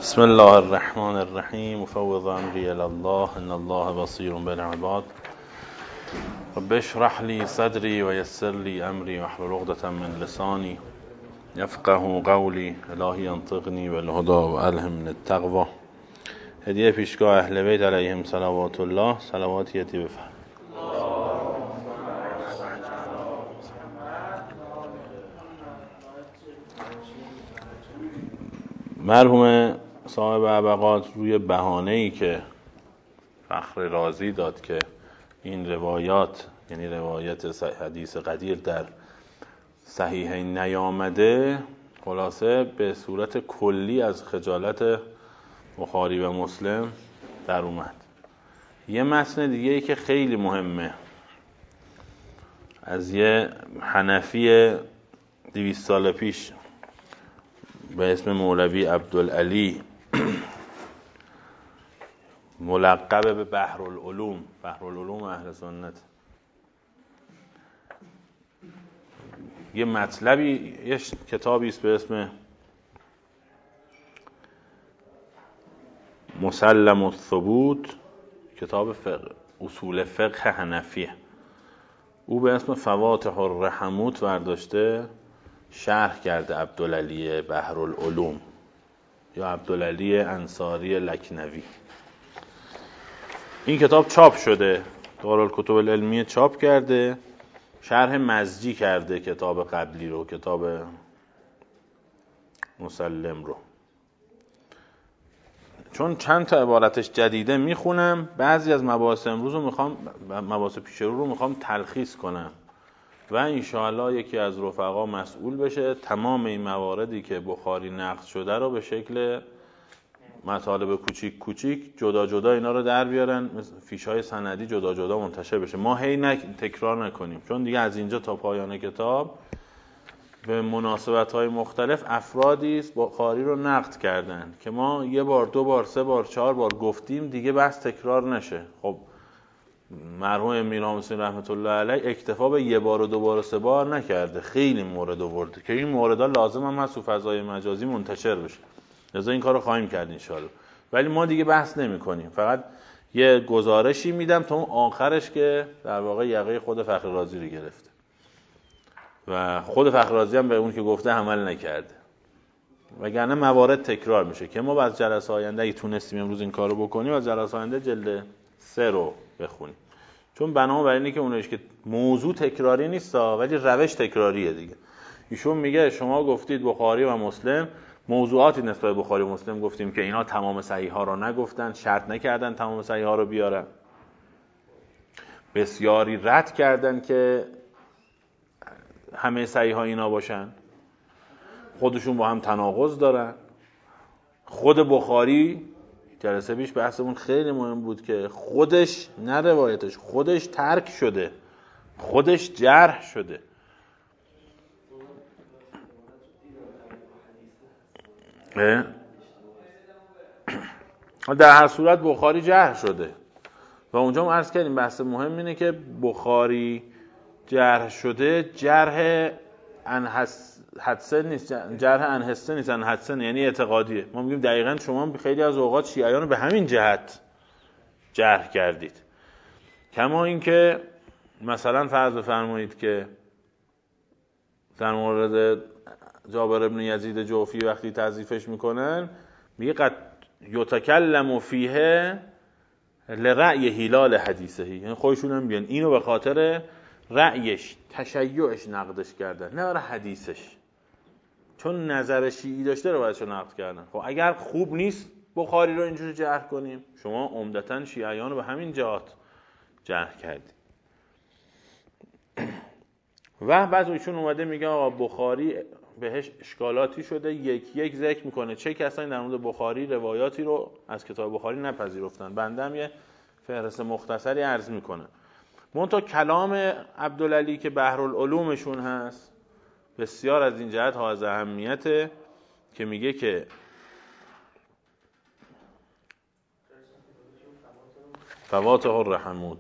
بسم الله الرحمن الرحیم مفوض امری الی الله ان الله بصیر بالعباد رب اشرح لی صدری و یسر لی امری واحلل عقدة من لسانی یفقهوا قولی الهی انطقنی بالهدی و الهمنی التقوی. هدیه پیشگاه اهل بیت علیهم صلوات الله. صلواتی یتی بفرمایید. مرحوم صاحب عبقات روی بهانه‌ای که فخر رازی داد که این روایات، یعنی روایت حدیث قدیر، در صحیحین نیامده، خلاصه به صورت کلی از خجالت بخاری و مسلم در اومد. یه متن دیگه ای که خیلی مهمه از یه حنفی 200 سال پیش به اسم مولوی عبدالعلی ملقب به بحرالعلوم، بحرالعلوم اهل سنت، یه مطلبی، یه کتابی است به اسم مسلم الثبوت، کتاب فقه، اصول فقه حنفیه. او به اسم فواتح الرحموت برداشته شرح کرده عبدالعلی بحرالعلوم یا عبدالعلی انصاری لکنوی. این کتاب چاپ شده، دارالکتب العلمیه چاپ کرده، شرح مزجی کرده کتاب قبلی رو، کتاب مسلم رو. چون چند تا عبارتش جدیده میخونم، بعضی از مباحث امروز رو میخوام، مباحث پیش رو میخوام تلخیص کنم و انشاءالله یکی از رفقا مسئول بشه تمام این مواردی که بخاری نقد شده رو به شکل مطالب کوچیک کوچیک جدا جدا اینا رو در بیارن، فیش‌های سندی جدا جدا منتشر بشه، ما هی تکرار نکنیم. چون دیگه از اینجا تا پایان کتاب به مناسبت‌های مختلف افرادی است بخاری رو نقد کردن که ما یه بار، دو بار، سه بار، چهار بار گفتیم، دیگه بس تکرار نشه. خب مرحوم امیرحسین رحمت الله علیه اکتفا به یه بار و دو بار و سه بار نکرده، خیلی مورد آورده که این موردا لازم هم هست تو فضای مجازی منتشر بشه. لذا این کارو خواهیم کرد انشالله. ولی ما دیگه بحث نمی کنیم، فقط یه گزارشی میدم تا اون آخرش که در واقع یقه خود فخر رازی رو گرفته و خود فخر رازی هم به اون که گفته عمل نکرده، وگرنه موارد تکرار میشه که ما از جلسه آینده اگه تونستیم امروز این کارو بکنیم از جلسه آینده جلد 3 رو بخونیم. چون بنابراین برای اینه که اونش که موضوع تکراری نیست ولی روش تکراریه دیگه. ایشون میگه شما گفتید بخاری و مسلم، موضوعاتی نسبت به بخاری و مسلم گفتیم که اینا تمام صحیح ها رو نگفتن، شرط نکردن تمام صحیح ها رو بیارن، بسیاری رد کردن که همه صحیح ها اینا باشن، خودشون با هم تناقض دارن. خود بخاری جلسه پیش بحثمون خیلی مهم بود که خودش، نه روایتش، خودش ترک شده، خودش جرح شده. در هر صورت بخاری جرح شده و اونجا هم عرض کردیم بحث مهم اینه که بخاری جرح شده، جرح حدسن نیست، جرح انحسن نیست، انحسن یعنی اعتقادیه. ما میگیم دقیقاً شما خیلی از اوقات شیعیان رو به همین جهت جرح کردید. کما این که مثلا فرض بفرمایید که در مورد جابر ابن یزید جوفی وقتی تضعیفش میکنن میگه قد یتکلم فیه لرأی هلال حدیثه، یعنی خودشون هم بیان اینو به خاطر رأیش، تشیعش نقدش کردن، نه برای حدیثش. چون نظر شیعی داشته رو بایدشو نقد کردن. خب اگر خوب نیست بخاری رو اینجوری جرح کنیم، شما عمدتاً شیعیان رو به همین جهات جرح کردید. و بعد ایشون اومده میگه آقا بخاری بهش اشکالاتی شده، یک ذکر میکنه چه کسانی در مورد بخاری روایاتی رو از کتاب بخاری نپذیرفتن. بنده هم یه فهرست مختصری عرض میکنم. منتها کلام عبدالعلی که بحرالعلومشون هست بسیار از این جهت حائز اهمیته که میگه که فواتح الرحموت،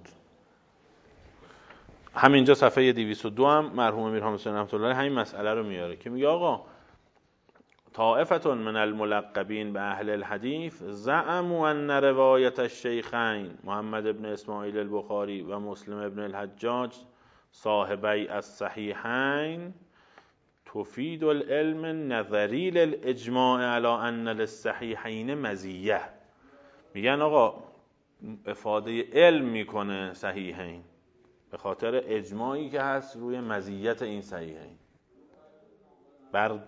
همینجا صفحه 202 هم مرحوم امیرحسین رحمت الله همین مسئله رو میاره که میگه آقا طائفة من الملقبین به اهل الحدیث زعموا ان روایت الشیخین محمد بن اسماعیل البخاری و مسلم بن الحجاج صاحبی الصحیحین تفید العلم نظری للاجماع علی ان للصحیحین مزیه. میگن آقا افاده علم میکنه صحیحین به خاطر اجماعی که هست روی مزیت این صحیحین، بر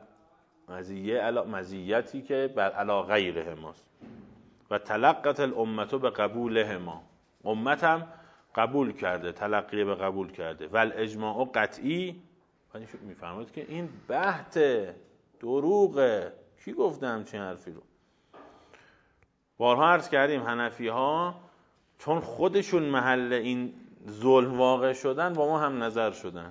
مزیتی که بر علی غیرهماست. و تلقت الامه به قبولهما، امت هم قبول کرده، تلقی به قبول کرده. و الاجماع قطعی، میفهمید که این بحت دروغه. کی گفته همچین حرفی رو؟ بارها عرض کردیم حنفی ها چون خودشون محل این ظلم واقع شدن با ما هم نظر شدن.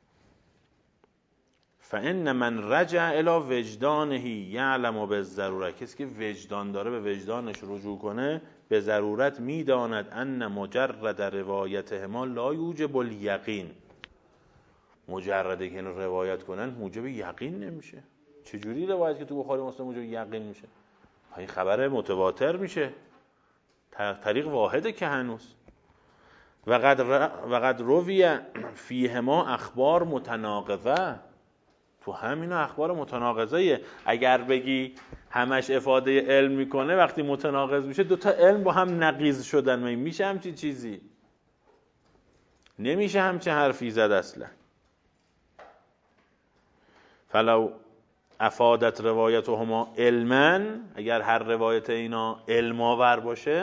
فان من رجع الی وجدانه یعلم بالضروره، کسی که وجدان داره به وجدانش رجوع کنه به ضرورت میداند ان مجرد روایتهما لا یوجب الیقین، مجرده که اینو روایت کنن موجب یقین نمیشه. چجوری روایت که تو بخاری مسلم موجب یقین میشه؟ این خبر متواتر میشه، طریق واحده که هنوز. و قد روی فیهما اخبار متناقضه، تو همینا اخبار متناقضه. اگر بگی همش افاده علم میکنه وقتی متناقض میشه دوتا علم با هم نقیض شدن، میشه همچین چیزی؟ نمیشه همچین حرفی زد اصلا. فلو افادت روایتهما علما، اگر هر روایت اینا علم آور باشه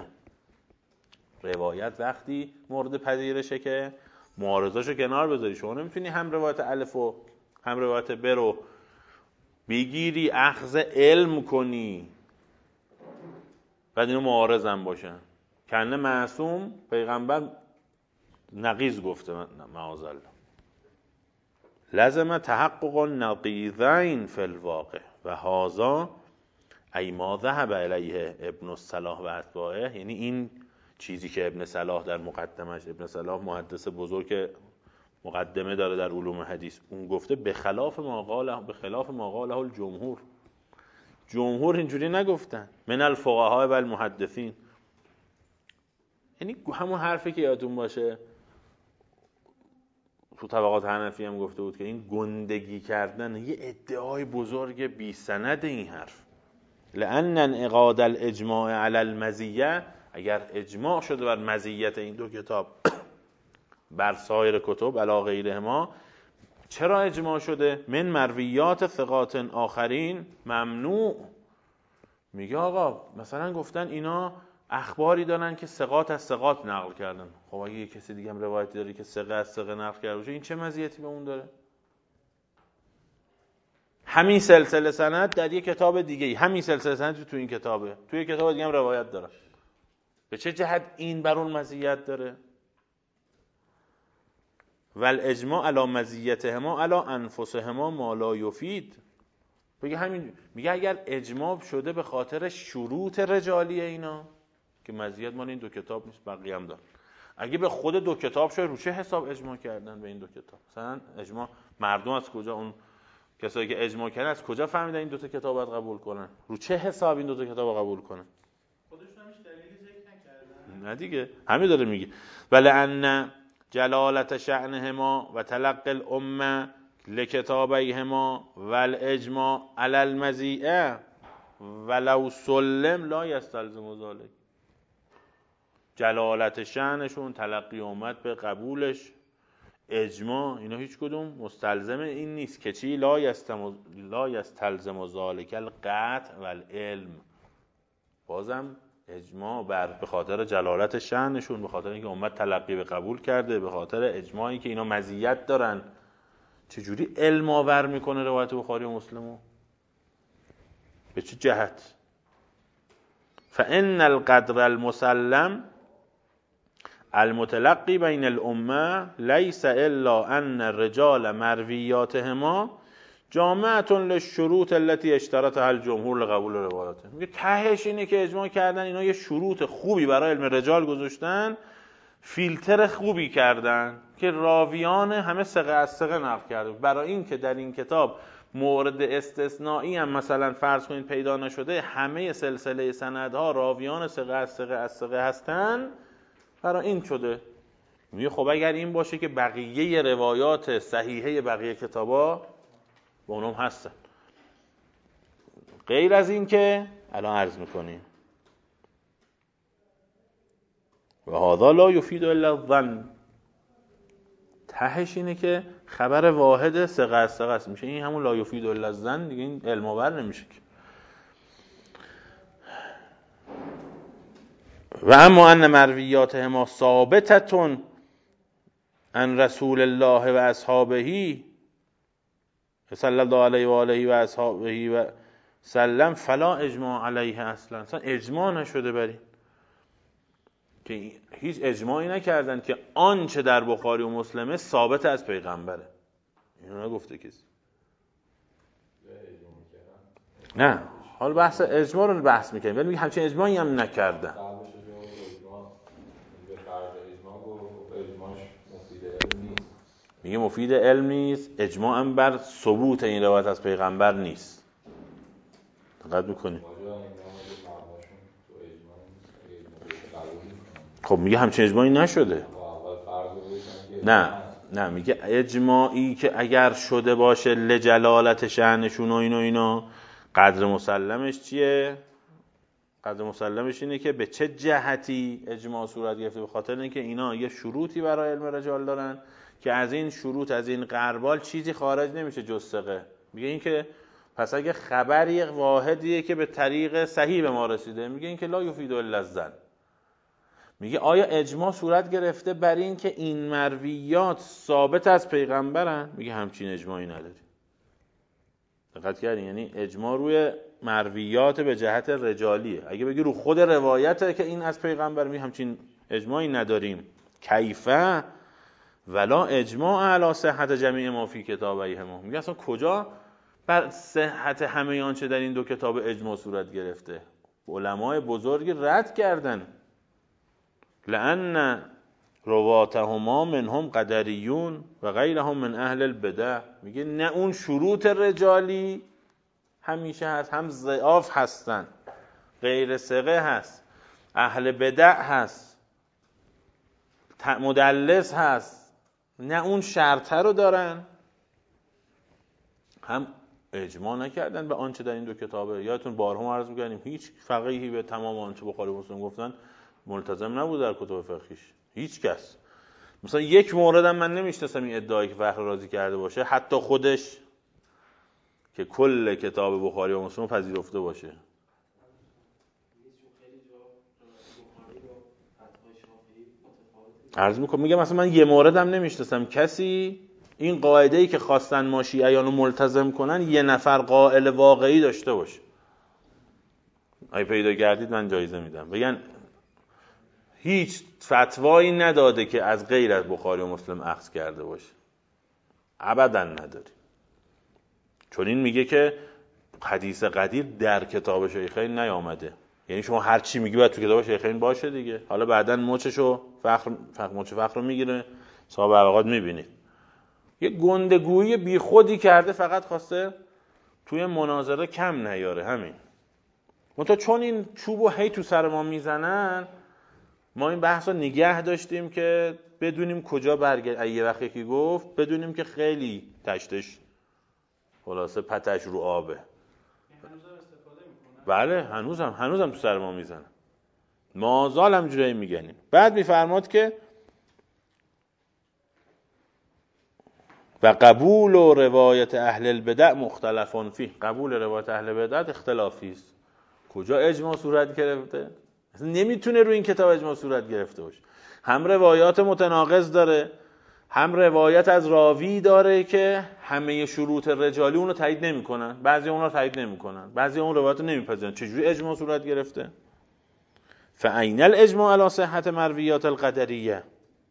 روایت وقتی مورد پذیرشه که معارضاشو کنار بذاری. شما نمیتونی هم روایت الف و هم روایت ب رو بگیری اخذ علم کنی بعد اینو معارض هم باشن. کنه معصوم پیغمبر نقیض گفته معاذالله. لازم تحقق نقیضین فی الواقع و هذا ای ما ذهب الیه ابن الصلاح و اتباعه. یعنی این چیزی که ابن صلاح در مقدمش، ابن صلاح محدث بزرگ مقدمه داره در علوم حدیث، اون گفته به خلاف ما قاله الجمهور. جمهور اینجوری نگفتن، من الفقهاء و المحدثین. یعنی همون حرفی که یادتون باشه تو طبقات حنفی هم گفته بود که این گندگی کردن یه ادعای بزرگ بی سند این حرف. لأن انعقاد الاجماع علی المزیه، اگر اجماع شده بر مزیت این دو کتاب بر سایر کتب علی غیرهما، چرا اجماع شده؟ من مرویات ثقات آخرین ممنوع. میگه آقا مثلا گفتن اینا اخباری دارن که ثقات از ثقات نقل کردن. خب اگه یه کسی دیگه هم روایتی داره که ثقه از ثقه نقل کرده باشه، این چه مزیتی به اون داره؟ همین سلسله سند در یک کتاب دیگه، همین سلسله سند تو این کتابه، توی یک کتاب دیگه هم روایت داره. به چه جهت این بر اون مزیت داره؟ والاجماع علی مزیتهما علی انفسهما ما لا یفید. بگه همین، میگه اگر اجماع شده به خاطر شروط رجالی اینا که مزیت مال این دو کتاب نیست، بقیه هم داره. اگه به خود دو کتاب شده، رو چه حساب اجماع کردن به این دو کتاب؟ مثلا اجماع مردم از کجا، اون کسایی که اجماع کردن از کجا فهمیدن این دو تا کتاب باید قبول کنن؟ رو چه حساب این دو تا کتاب قبول کنن؟ خودشون هیچ دلیلی ذکر نکردن. نه دیگه، همین داره میگه. ولأن جلالت شأنهما و تلقی الامه لکتابیهما والاجماع علی المزیعه ولو سلم لا یستلزم ذلک. جلالت شأنشون، تلقی امت به قبولش، اجماع، اینا هیچ کدوم مستلزم این نیست که چی؟ لا یستلزم ذلک القطع والعلم. بازم اجماع به خاطر جلالت شأنشون، به خاطر اینکه امت تلقی به قبول کرده، به خاطر اجماعی که اینا مزیت دارن، چجوری علم آور میکنه روایت بخاری و مسلمو؟ به چه جهت؟ فان القدر المسلم المتلقی بین الامه لیس الا ان الرجال مرویاتهما جامعه للشروط التي اشترطها الجمهور لقبول روایاته. میگه تهش اینه که اجماع کردن اینا یه شروط خوبی برای علم رجال گذاشتن، فیلتر خوبی کردن که راویان همه ثقه از ثقه نقل کرده. برای این که در این کتاب مورد استثنایی هم مثلا فرض کنید پیدا نشده، همه سلسله سندها راویان ثقه از ثقه از ثقه هستن، برای این شده. میگه خب اگر این باشه که بقیه روایات صحیحه بقیه کتابا با اونم هستن، غیر از این که الان عرض میکنیم و هذا لا یفید الا الظن، تهش اینه که خبر واحد ثقه از ثقه است، میشه این همون لا یفید الا الظن دیگه، این علم آور نمیشه که. و اما ان مرویاتهما ثابتة عن رسول الله و اصحابه صلی الله علیه و آله و اصحابه و سلم فلا اجماع علیه اصلا اجماع نشده بر این، که هیچ اجماعی نکردن که آنچه در بخاری و مسلمه ثابت از پیغمبره. اینو نگفته کسی. نه حال بحث اجماع رو بحث میکنیم، ولی میگه همچین اجماعی هم نکردن. میگه مفید علم نیست، اجماع هم بر ثبوت این روایت از پیغمبر نیست. دقت بکنید. خب میگه همچین اجماعی نشده. نه میگه اجماعی که اگر شده باشه لجلالت شأنشون و اینا قدر مسلمش چیه؟ قدر مسلمش اینه که به چه جهتی اجماع صورت گرفته، به خاطر اینکه اینا یه شروطی برای علم رجال دارن که از این شروط، از این غربال چیزی خارج نمیشه جز ثقه. میگه این که پس اگه خبری واحدیه که به طریق صحیح به ما رسیده، میگه این که لا یفید الا الظن. میگه آیا اجماع صورت گرفته بر این که این مرویات ثابت از پیغمبرن؟ میگه همچین اجماعی نداری. دقت کردین؟ یعنی اجماع روی مرویات به جهت رجالیه. اگه بگی رو خود روایته که این از پیغمبر، میگه همچین اجماعی نداریم. کیفه ولا اجماع علی صحت جمیع ما فی کتابیهما. میگه اصلا کجا بر صحت همه آنچه در این دو کتاب اجماع صورت گرفته؟ علمای بزرگی رد کردن. لأن رواتهما منهم قدریون و غیرهم من اهل البدع. میگه نه اون شروط رجالی همیشه هست، هم ضعاف هستن، غیر ثقه هست، اهل بدع هست، مدلس هست، نه اون شرطه رو دارن، هم اجماع نکردن به آنچه در این دو کتابه. یادتون بارها عرض می‌کردیم هیچ فقیهی به تمام آنچه بخاری و مسلم گفتن ملتزم نبود در کتب فقهیش، هیچ کس. مثلا یک موردم من نمیشناسم این ادعایی که فخر رازی کرده باشه، حتی خودش، که کل کتاب بخاری و مسلم پذیرفته باشه. عرض میکنم، میگم مثلا من یه موردم نمیشناسم کسی این قاعده‌ای که خواستن ما شیعیان رو ملتزم کنن یه نفر قائل واقعی داشته باشه. اگه پیدا کردید من جایزه میدم. بگن هیچ فتوایی نداده که از غیر از بخاری و مسلم اخذ کرده باشه، ابدا نداری. چون این میگه که حدیث قدیر در کتاب شیخین نیامده، یعنی شما هر چی میگی باید تو کتاب شیخین باشه دیگه. حالا بعداً مچشو فخر رو میگیره، صاحب عقاد میبینید یه گندگویی بی خودی کرده، فقط خواسته توی مناظره کم نیاره، همین. منتها چون این چوبو هی تو سر ما میزنن، ما این بحث رو نگه داشتیم که بدونیم کجا برگرد. یه وقت یکی گفت بدونیم که خیلی تشتش خلاصه پتش رو آبه. بله هنوزم تو سر ما میزنن، مازال هم جوری میگنیم. بعد میفرماد که و قبول و روایت اهل البدع مختلفون فیه. قبول روایت اهل بدع اختلافی است. کجا اجماع صورت گرفته؟ اصلا نمیتونه روی این کتاب اجماع صورت گرفته باشه. هم روایات متناقض داره، هم روایت از راوی داره که همه شروط رجالی اونو تایید نمیکنن، بعضی اونها تایید نمیکنن، بعضی اون روایت رو نمیپذیرن. چجوری اجماع صورت گرفته؟ فاین الاجماع علی صحت مرویات القدریه.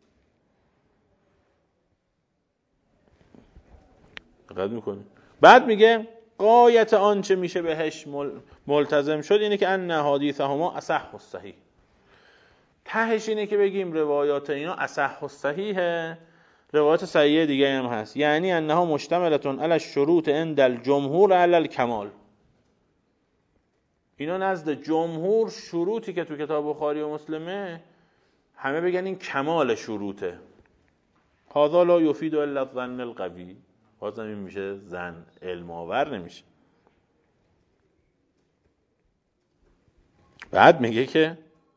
دقت میکنی؟ بعد میگه غایت آنچه میشه بهش ملتزم شد اینه که ان حدیثهما اصح الصحیح. تهش اینه که بگیم روایات اینا اصح الصحیحه، روایت صحیحه دیگه هم هست، یعنی انها مشتملتون علی الشروط عند الجمهور علی الکمال. اینا نزد جمهور شروطی که تو کتاب بخاری و مسلمه همه بگن این کمال شروطه. هذا لا یفید الا الظن القوی. بازم این میشه زن، علم آور نمیشه. بعد میگه که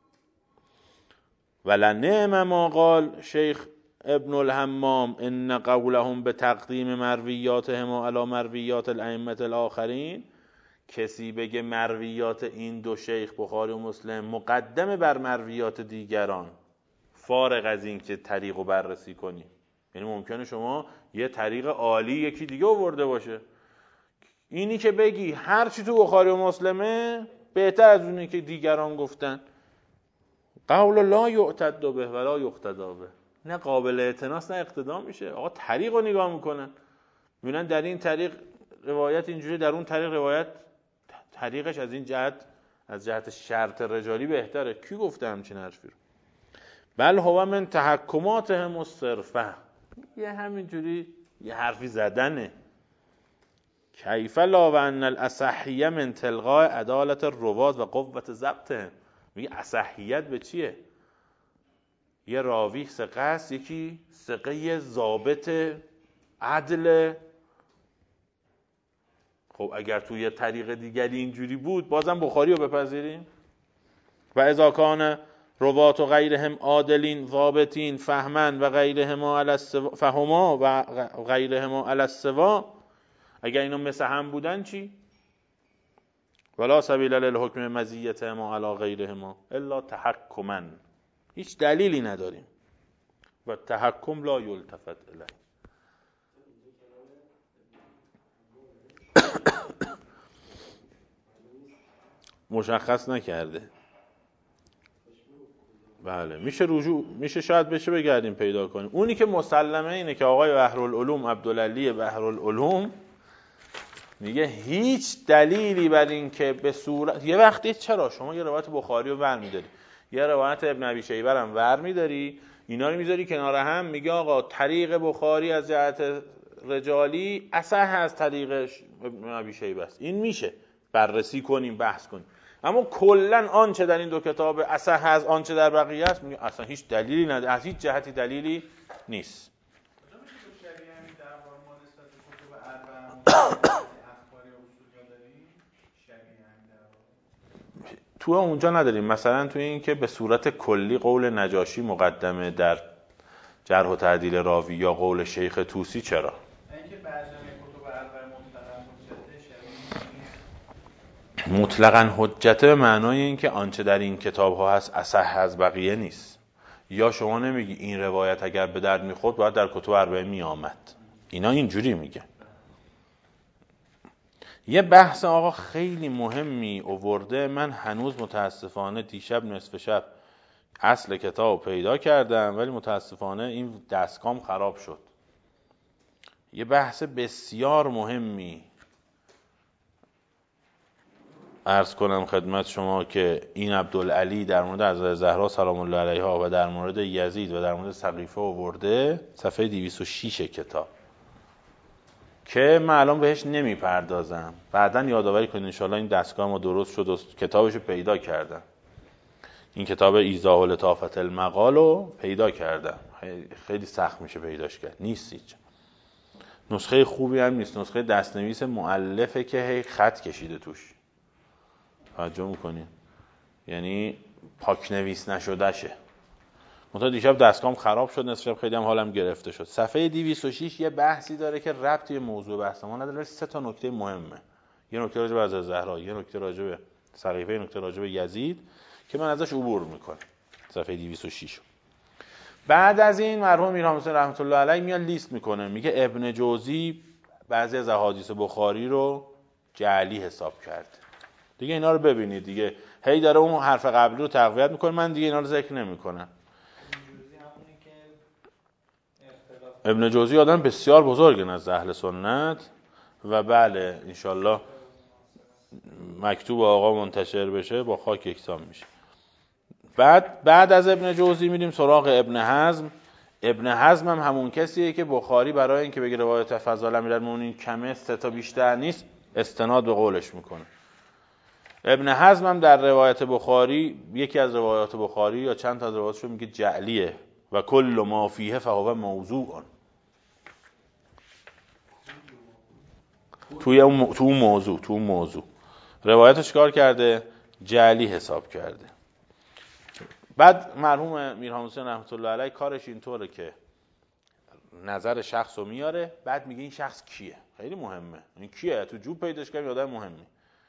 ولنعم ما قال شیخ ابن الحمام ان قولهم به تقدیم مرویاتهم علی مرویات الائمه الاخرین. کسی بگه مرویات این دو شیخ بخاری و مسلم مقدم بر مرویات دیگران، فارغ از این که طریق رو بررسی کنی، یعنی ممکنه شما یه طریق عالی یکی دیگه آورده باشه، اینی که بگی هر چی تو بخاری و مسلمه بهتر از اونی که دیگران گفتن، قول لا یعتد به ولا یقتدا به، نه قابل اعتناس نه اقتدا میشه. آقا طریق رو نگاه میکنن، میبینن در این طریق روایت اینجوری، در اون طریق روایت طریقش از این جهت، از جهت شرط رجالی بهتره. کی گفته همچین حرفی رو؟ بل هو من تحکماتهم الصرفه، یه همینجوری یه حرفی زدنه. کیف لا و ان الاصحیه من تلقاء عدالت الروات و قوت ضبطه. میگه اصحیت به چیه؟ یه راوی ثقه است، یکی ثقه ضابط عدل. خب اگر توی یه طریق دیگری اینجوری بود بازم بخاری رو بپذیریم؟ و اذا کان روات و غیرهم عادلین ضابطین فهمن و غیرهما علی السوا فهما و غیرهما علی السوا، اگر اینا مثل هم بودن چی؟ ولا سبیل للحکم مزیتهما علی غیرهما الا تحکما، هیچ دلیلی نداریم و تحکم لا یلتفت الیه. مشخص نکرده. بله میشه رجوع، میشه شاید بشه بگردیم پیدا کنیم. اونی که مسلمه اینه که آقای بحرالعلوم عبدالعلی بحرالعلوم میگه هیچ دلیلی بر این که به صورت، یه وقتی چرا شما یه روایت بخاری رو برمی‌داری، یه روایت ابن ابی شیبه هم برمی‌داری، اینا رو میذاری کنار هم، میگه آقا طریق بخاری از جهت رجالی اصح از طریق ابن ابی شیبه است، این میشه بررسی کنیم بحث کنیم. اما کلا آنچه در این دو کتاب اصح از آنچه در بقیه است، میگه اصلا هیچ دلیلی نداره، از هیچ جهتی دلیلی نیست. تو اونجا نداریم، مثلا تو این که به صورت کلی قول نجاشی مقدمه در جرح و تعدیل راوی یا قول شیخ طوسی، چرا؟ اینکه بعضی کتب اربعه مطلقاً مطلقاً حجته به معنای این که آنچه در این کتاب ها هست اصح از بقیه نیست. یا شما نمیگی این روایت اگر به درد میخورد باید در کتب اربعه میآمد، اینا اینجوری میگه. یه بحث آقا خیلی مهمی آورده، من هنوز متاسفانه دیشب نصف شب اصل کتاب پیدا کردم ولی متاسفانه این دستگام خراب شد. یه بحث بسیار مهمی عرض کنم خدمت شما که این عبدالعلی در مورد حضرت زهرا سلام الله علیها و در مورد یزید و در مورد سقیفه آورده، صفحه 206 کتاب، که من الان بهش نمیپردازم، بعداً یادآوری کنید انشاءالله. این دستگاه ما درست شد و کتابشو پیدا کردم، این کتاب ایضاح لطافت المقال رو پیدا کردم، خیلی سخت میشه پیداش کرد، نیست هیچ. نسخه خوبی هم نیست، نسخه دستنویس مؤلفه که هی خط کشیده توش، توجه میکنین، یعنی پاک نویس نشده شه. منتها دیشب دستگاهم خراب شد، نصف شب خیلی هم حالم گرفته شد. صفحه 206 یه بحثی داره که ربطی به موضوع بحث ما نداره، سه تا نکته مهمه. یه نکته راجع به حضرت زهرا، یه نکته راجع به سقیفه، یه نکته راجع به یزید که من ازش عبور میکنم. صفحه 206. بعد از این مرحوم میرحسین حسین رحمت الله علیه میاد لیست میکنه، میگه ابن جوزی بعضی از احادیث بخاری رو جعلی حساب کرد. دیگه اینا رو ببینید دیگه، هی داره اون حرف قبلی رو تقویت میکنه، من دیگه اینا رو ذکر نمیکنم. ابن جوزی آدم بسیار بزرگی نزد اهل سنت و بله انشالله مکتوب آقا منتشر بشه با خاک یکسان میشه. بعد از ابن جوزی میریم سراغ ابن حزم. ابن حزم هم همون کسیه که بخاری برای اینکه بگه روایت فضائل امیرالمومنین کمه 3 تا بیشتر نیست استناد به قولش میکنه. ابن حزم هم در روایت بخاری، یکی از روایات بخاری یا چند تا از روایاتشو میگه جعلیه و کل ما فیه فهو موضوع. تو اون موضوع روایتش کار کرده، جعلی حساب کرده. بعد مرحوم میرحسین رحمت الله علیه کارش اینطوره که نظر شخص رو میاره، بعد میگه این شخص کیه. خیلی مهمه این کیه، تو جوب پیداش کنیم آدم مهمی.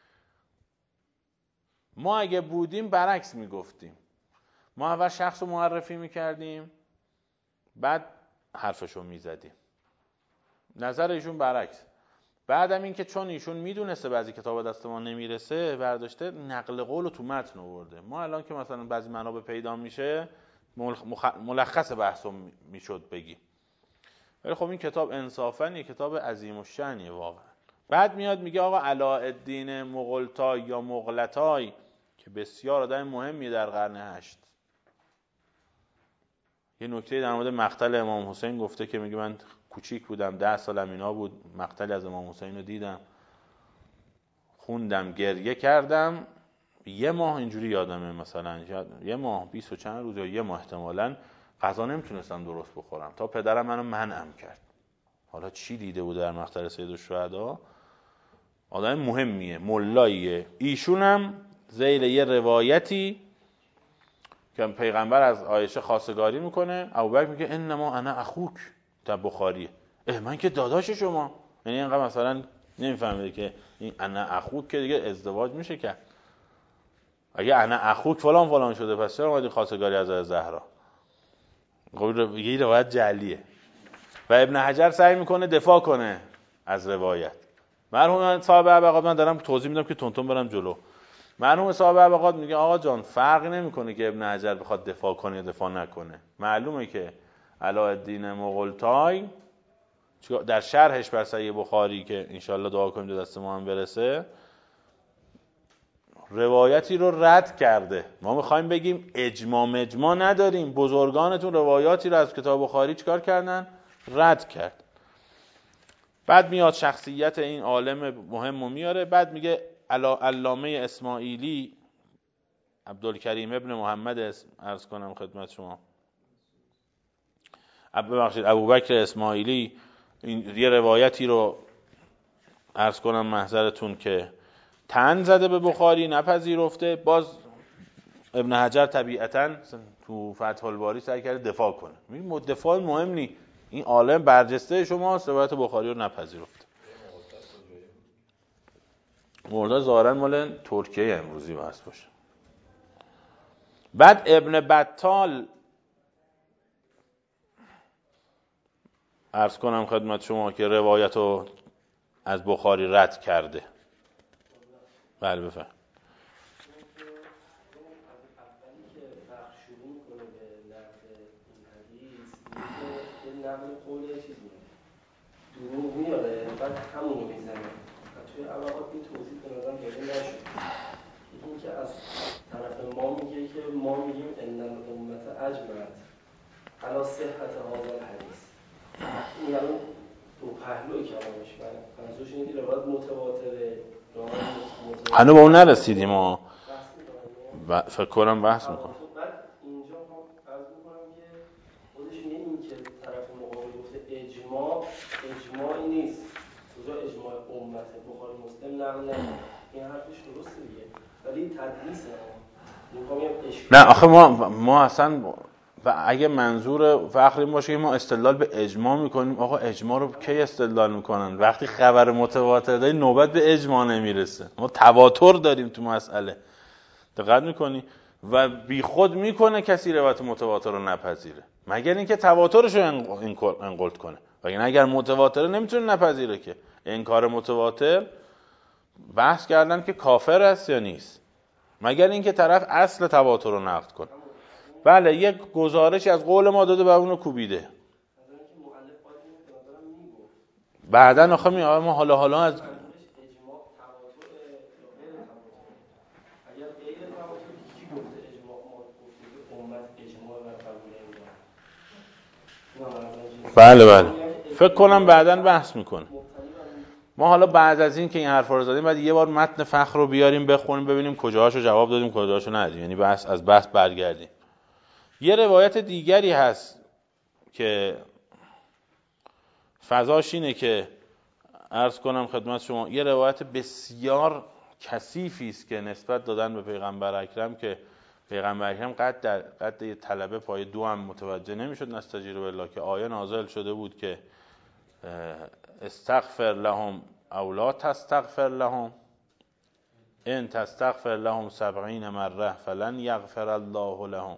ما اگه بودیم برعکس میگفتیم، ما اول شخص رو معرفی میکردیم بعد حرفشو میزدیم. نظر ایشون برعکس. بعدم این که چون ایشون میدونسته بعضی کتابا دست ما نمیرسه، برداشته نقل قول رو تو متن آورده. ما الان که مثلا بعضی منابع پیدا میشه ملخص بحثو میشد بگی، ولی خب این کتاب انصافاً یه کتاب عظیم الشأنیه واقعا. بعد میاد میگه آقا علاءالدین مغلطای یا مغلطای که بسیار آدم مهمیه در قرن 8. یه نکته در مورد مقتل امام حسین گفته که میگه من کوچیک بودم، 10 سالم اینا بود، مقتل از امام حسین رو دیدم، خوندم، گریه کردم، یه ماه اینجوری یادمه، مثلا یه ماه 20 و چند روز یا یه ماه احتمالاً غذا نمیتونستم درست بخورم تا پدرم منو منعم کرد. حالا چی دیده بود در مقتل سیدالشهدا؟ آدم مهمیه، ملاییه. ایشون هم ذیل یه روایتی که پیغمبر از عایشه خواستگاری میکنه، ابوبکر میگه انما انا اخوک، در بخاریه، من که داداش شما. یعنی اینقدر مثلا نمیفهمیده که این انا اخوک که دیگه ازدواج میشه کرد. اگه انا اخوک فلان فلان شده پس چرا اومدی خواستگاری از زهرا؟ خب یه روایت جعلیه. و ابن حجر سعی میکنه دفاع کنه از روایت. مرحوم صاحب ابقات، من دارم توضیح میدم که تونتون برم جلو. مرحوم صاحب ابقات میگه آقا جان فرقی نمیکنه که ابن حجر بخواد دفاع کنه یا دفاع نکنه. معلومه که علاءالدین مغلطای در شرحش بر صحیح بخاری که انشالله دعا کنیم به دست ما هم برسه، روایتی رو رد کرده. ما میخوایم بگیم اجماع نداریم، بزرگانتون روایاتی رو از کتاب بخاری چیکار کردن؟ رد کرد. بعد میاد شخصیت این عالم مهم رو میاره، بعد میگه علامه اسماعیلی عبدالکریم ابن محمد عرض کنم خدمت شما، ابوبکر اسماعیلی یه روایتی رو عرض کنم محضرتون که طعن زده به بخاری، نپذیرفته. باز ابن حجر طبیعتاً تو فتح الباری سعی کرده دفاع کنه، میگه دفاع مهم نی، این عالم برجسته شماست، روایت بخاری رو نپذیرفته. مرده ظاهراً مال ترکیه امروزی بحث باشه. بعد ابن بطال عرض کنم خدمت شما که روایت رو از بخاری رد کرده. بله بفرم. دروغ میاره بعد همونو میزنه و توی علاقات این توضیح به نظرم داده نشد. این که از طرف ما میگه که ما میگیم ان الامت اجمعت علی صحت هذا الحدیث. این یعنی دو پهلوی کلامش، منظورش اینه که روایت متواتره، هنوز به اون نرسیدیم ما فکر کنم بحث میکنم. بعد اینجا هم عرض میکنم که خودش میگه این که طرف مقابل گفته اجماعی نیست، کجا اجماع امت بخاری مسلم نقل نکنه، این حرفش درسته دیگه، ولی تدلیسه. نه آخه ما اصلا اگه منظور فخر باشه که ما استدلال به اجماع میکنیم، آقا اجماع رو کی استدلال میکنن؟ وقتی خبر متواتر داری نوبت به اجماع نمیرسه. ما تواتر داریم تو مسئله، دقت میکنی؟ و بی خود میکنه کسی روایت متواتر رو نپذیره مگر اینکه تواترش رو انقلت کنه، وگرنه اگر متواتره نمیتونه نپذیره. که انکار متواتر بحث کردن که کافر است یا نیست، مگر اینکه طرف اصل تواتر رو نقد کنه. بله یک گزارشی از قول ما داده و اونو کوبیده. بعدن آخه ما حالا از بله فکر کنم بعداً بحث میکنه. ما حالا بعد از این که این حرفا رو زدیم بعد یه بار متن فقه رو بیاریم بخونیم ببینیم کجاهاشو جواب دادیم کجاهاشو ندادیم، یعنی از بحث برگردیم. یه روایت دیگری هست که فضاش اینه که عرض کنم خدمت شما، یه روایت بسیار کثیفی است که نسبت دادن به پیغمبر اکرم که پیغمبر اکرم قد یه طلبه پای دو هم متوجه نمیشد نستجیر بالله، که آیه نازل شده بود که استغفر لهم او لا تستغفر لهم ان تستغفر لهم 70 مره فلن یغفر الله لهم.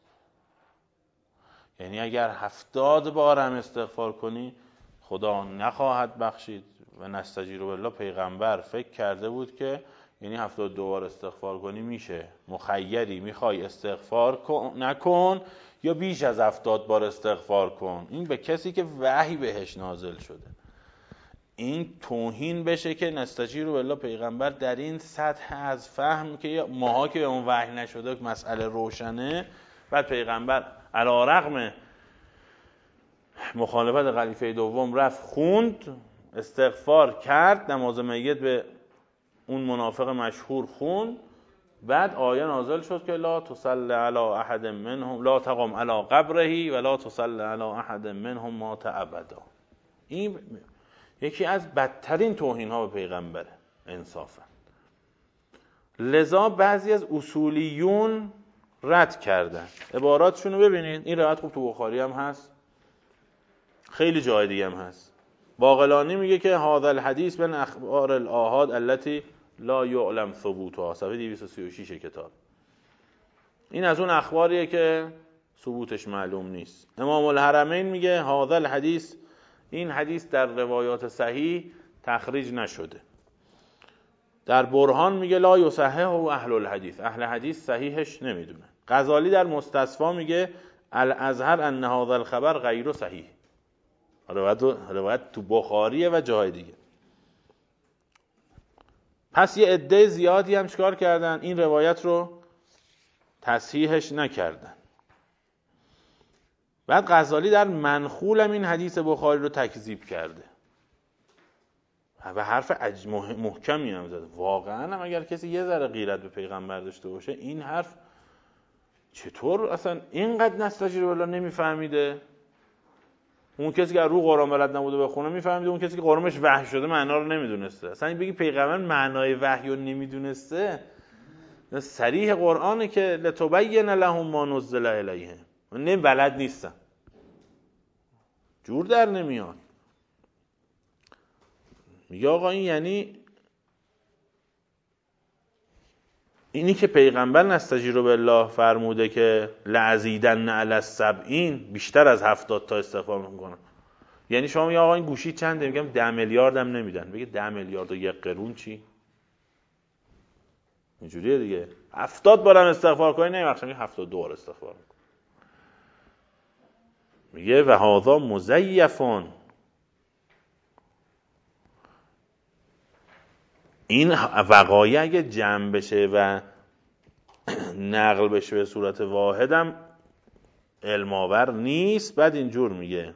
یعنی اگر 70 بار هم استغفار کنی خدا نخواهد بخشید. و نستجیر بالله پیغمبر فکر کرده بود که یعنی 72 بار استغفار کنی میشه، مخیری میخوای استغفار نکن یا بیش از 70 بار استغفار کن. این به کسی که وحی بهش نازل شده. این توهین بشه که نستجیر بالله پیغمبر در این سطح از فهم که ماها که به اون وحی نشده مسئله روشنه، بعد پیغمبر علی رغم مخالفت خلیفه دوم رفت خوند استغفار کرد، نماز میت به اون منافق مشهور خوند، بعد آیه نازل شد که لا تصلی علی احد منهم لا تقم علی قبره و لا تصلی علی احد منهم مات ابدا. این یکی از بدترین توهین ها به پیغمبره انصافا. لذا بعضی از اصولیون رد کردن. عباراتشون رو ببینید، این روایت خوب تو بخاری هم هست، خیلی جای دیگه هم هست. باقلانی میگه که هذا الحدیث من اخبار الاحاد التي لا يعلم ثبوتها، صفحه 236 کتاب. این از اون اخباریه که ثبوتش معلوم نیست. امام الحرمین میگه هذا الحدیث، این حدیث در روایات صحیح تخریج نشده. در برهان میگه لا یصححه اهل الحدیث، اهل حدیث صحیحش نمیدونه. غزالی در مستصفا میگه الازهر ان هذا الخبر غیر صحیح. روایت تو بخاریه و جای دیگه. پس یه عده زیادی هم چیکار کردن؟ این روایت رو تصحیحش نکردن. بعد غزالی در منخول هم این حدیث بخاری رو تکذیب کرده و حرف محکمی هم زده. واقعا هم اگر کسی یه ذره غیرت به پیغمبر داشته باشه، این حرف چطور اصلا اینقدر نستجیر بالله نمیفهمیده؟ اون کسی که رو قرآن بلد نبوده بخونه میفهمیده، اون کسی که قرآنش وحی شده معنا رو نمیدونسته. اصلا بگی پیغمبر معنای وحی رو نمیدونسته، صریح قرآنه که لتبین لهم ما نزل الیهم، من بلد نیستم، جور در نمیاد. میگه آقا این یعنی اینی که پیغمبر نستجیر بالله فرموده که لعزیدن علی السبعین، بیشتر از 70 تا استغفار میکنم. یعنی شما میگه آقا این گوشی چنده؟ میگم 10 میلیارد هم نمیدن. بگه 10 میلیارد و 1 قرون چی؟ اینجوریه دیگه. 70 بارم استغفار کنی نمیبخشم، میگه 72 بار استغفار میکنم. میگه و هذا مزیفون، این وقایع اگه جمع بشه و نقل بشه به صورت واحدم علم آور نیست. بعد اینجور میگه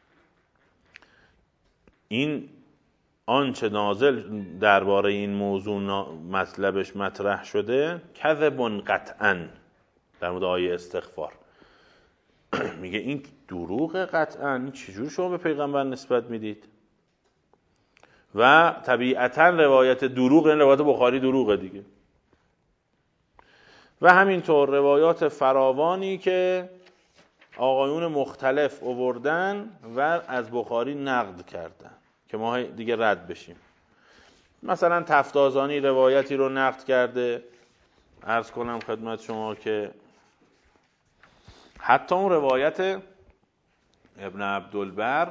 این آنچه نازل درباره این موضوع مطلبش مطرح شده کذب قطعا، در مورد آیه استغفار میگه این دروغ قطعا. چجور شما به پیغمبر نسبت میدید؟ و طبیعتا روایت دروغ، این روایت بخاری دروغه دیگه. و همینطور روایات فراوانی که آقایون مختلف آوردن و از بخاری نقد کردن که ما دیگه رد بشیم. مثلا تفتازانی روایتی رو نقد کرده، عرض کنم خدمت شما که حتی اون روایت ابن عبدالبر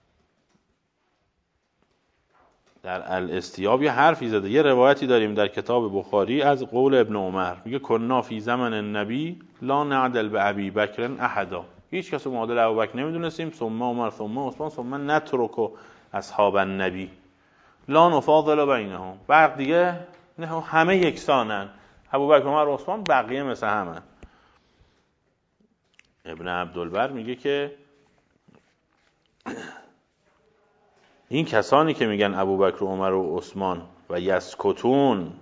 در الاستیاب یه حرفی زده. یه روایتی داریم در کتاب بخاری از قول ابن عمر، میگه کنا فی زمن النبی لا نعدل به ابی بکر احدا، هیچ کس رو معادل ابوبکر نمیدونستیم، ثم عمر ثم عثمان ثم نترک اصحاب النبی لا نفاضل بینهم. بعد دیگه همه یکسانن، ابوبکر عمر عثمان بقیه مثل همن. ابن عبدالبر میگه که این کسانی که میگن ابوبکر و عمر و عثمان و یسکتون،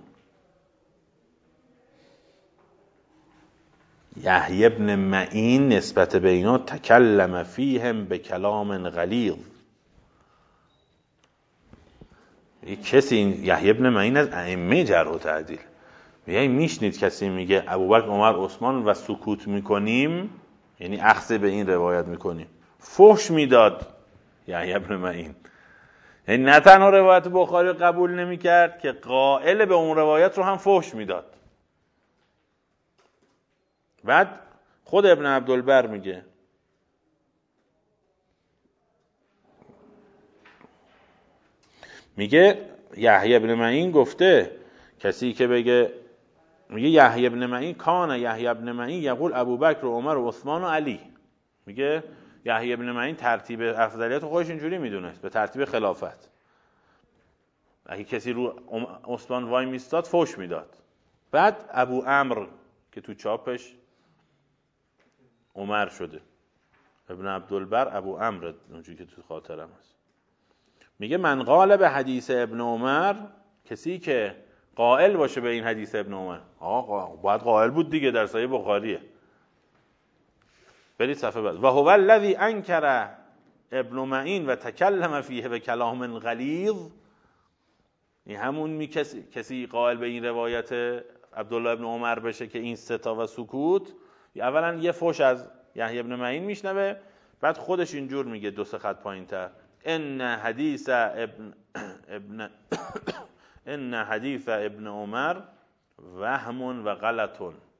یحیی بن معین نسبت به اینا تکلم فیهم به کلام غلیظ. یک کسی، این یحیی بن معین از ائمه جرح و تعدیل، میگه میشنید کسی میگه ابوبکر عمر عثمان و سکوت میکنیم، یعنی اخذ به این روایت میکنیم، فحش میداد یحیی بن معین. یعنی نه تنها روایت بخاری قبول نمیکرد که قائل به اون روایت رو هم فحش میداد. بعد خود ابن عبدالبر میگه یحیی بن معین گفته، کسی که بگه، میگه یحیی بن معین کان یحیی بن معین یقول ابوبکر و عمر و عثمان و علی. میگه یحیی بن معین ترتیب افضلیت خودش اینجوری میدونست، به ترتیب خلافت. اگه کسی رو عثمان وای میستاد فحش میداد. بعد ابو عمرو که تو چاپش عمر شده، ابن عبدالبر ابو عمرو اونجوری که تو خاطرم هست، میگه من قال به حدیث ابن عمر، کسی که قائل باشه به این حدیث ابن عمر، باید قائل بود دیگه، در صحیح بخاریه. برید صفحه بعد. و هو الذی انکر ابن معین و تکلم فیه به کلام غلیظ، این همون کسی قائل به این روایت عبدالله ابن عمر بشه که این ستا و سکوت، اولا یه فحش از یحیی بن معین میشنوه، بعد خودش اینجور میگه دو سه خط پایین‌تر، ان حدیث ابن عمر وهم و غلط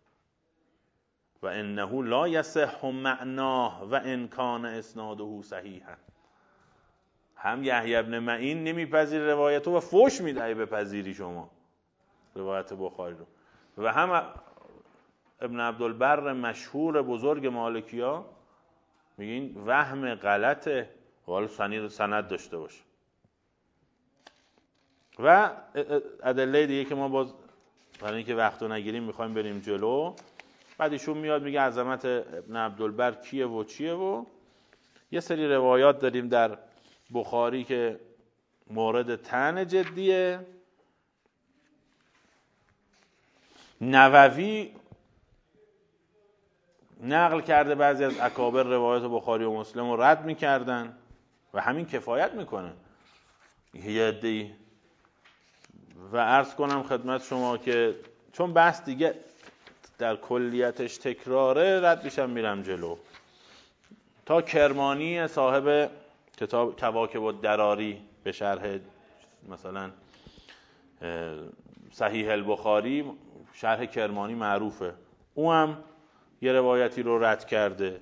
و انه لا یصح معناه و ان کان اسناده صحیحا. هم یحیی بن معین نمیپذیر روایتو و فحش میده بپذیری شما روایت بخاری رو، و هم ابن عبدالبر مشهور بزرگ مالکی‌ها میگه این وهم غلطه، حالا سند داشته باشه. و ادله دیگه که ما باز برای اینکه وقتو نگیریم میخوایم بریم جلو، بعد ایشون میاد میگه عظمت ابن عبدالبر کیه و چیه، و یه سری روایات داریم در بخاری که مورد طعن جدیه. نووی نقل کرده بعضی از اکابر روایات بخاری و مسلم رو رد میکردن و همین کفایت میکنه یه عده‌ای. و عرض کنم خدمت شما که چون بحث دیگه در کلیتش تکراره، رد میشم میرم جلو. تا کرمانی صاحب کتاب کواکب الدراری به شرح مثلا صحیح البخاری، شرح کرمانی معروفه، او هم یه روایتی رو رد کرده.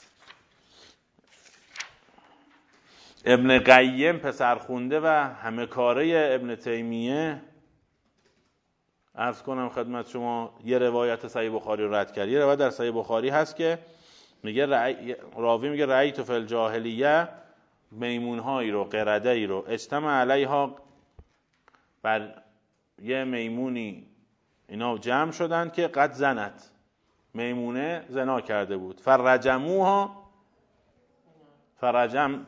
ابن قیم پسرخونده و همه کاره ابن تیمیه، عرض کنم خدمت شما، یه روایت صحیح بخاری رو رد کرد. یه روایت در صحیح بخاری هست که میگه راوی میگه رأیت فی الجاهلیه میمونهایی رو، قرده‌ای رو، اجتمع علیها، بر یه میمونی اینا جمع شدن که قد زنت، میمونه زنا کرده بود، فرجموها فرجم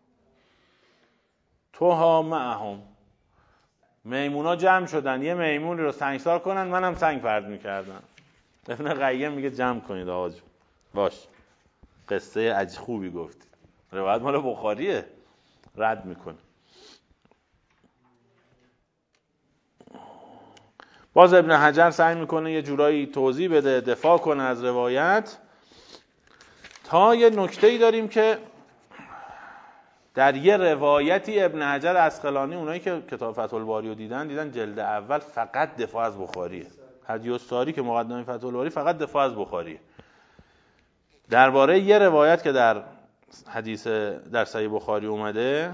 توها معهم، میمونا جمع شدن یه میمونی رو سنگسار کنن، منم سنگ پرت میکردم. ابن قیم میگه جمع کنید آقا جون، باش، قصه خوبی گفتید، روایت مال بخاریه، رد میکنه. باز ابن حجر سعی میکنه یه جورایی توضیح بده، دفاع کنه از روایت. تا یه نکته‌ای داریم که در یه روایتی ابن حجر عسقلانی، اونایی که کتاب فتح الباری رو دیدن جلد اول فقط دفاع از بخاریه. هدی الساری که مقدمه فتح الباری فقط دفاع از بخاریه. درباره یه روایت که در حدیث در صحیح بخاری اومده،